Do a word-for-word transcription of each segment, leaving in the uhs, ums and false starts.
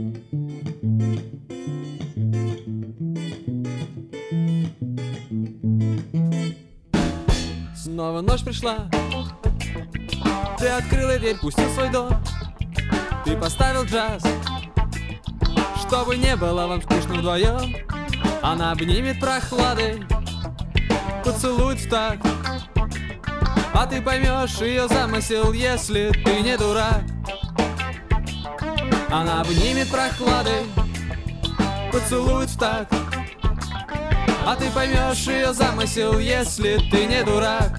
Снова ночь пришла, ты открыла дверь, пустил свой дом. Ты поставил джаз, чтобы не было вам скучно вдвоем. Она обнимет прохладой, поцелует в такт, а ты поймешь ее замысел, если ты не дурак. Она обнимет прохладой, поцелует в такт, а ты поймешь ее замысел, если ты не дурак.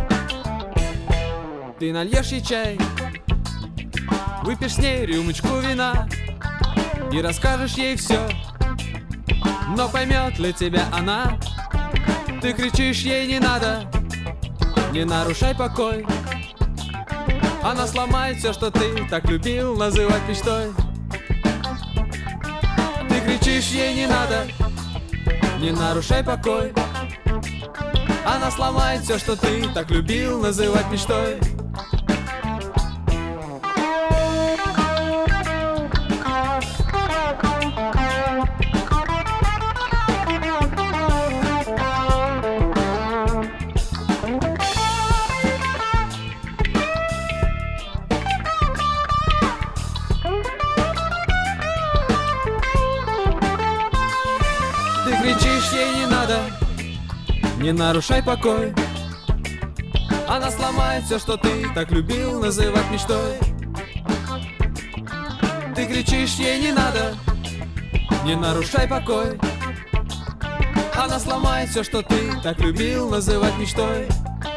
Ты нальешь ей чай, выпьешь с ней рюмочку вина и расскажешь ей все, но поймет ли тебя она? Ты кричишь ей не надо, не нарушай покой. Она сломает все, что ты так любил называть мечтой. Ты кричишь ей не надо, не нарушай покой. Она сломает все, что ты так любил называть мечтой. Ты кричишь ей не надо, не нарушай покой. Она сломает все, что ты так любил называть мечтой. Ты кричишь ей не надо, не нарушай покой. Она сломает все, что ты так любил называть мечтой.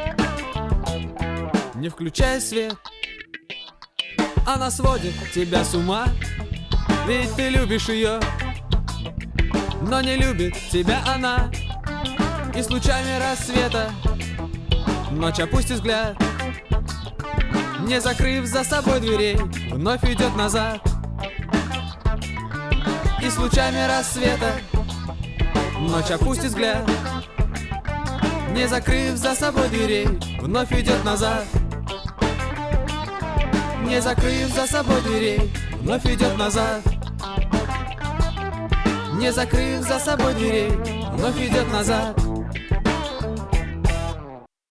Не включай свет, она сводит тебя с ума. Ведь ты любишь ее, но не любит тебя она. И с лучами рассвета ночь опустит взгляд, не закрыв за собой дверей, вновь идет назад. И с лучами рассвета ночь опустит взгляд, не закрыв за собой дверей, вновь идет назад. Не закрыв за собой дверей, вновь идет назад. Не закрыв за собой дверей, вновь идет назад.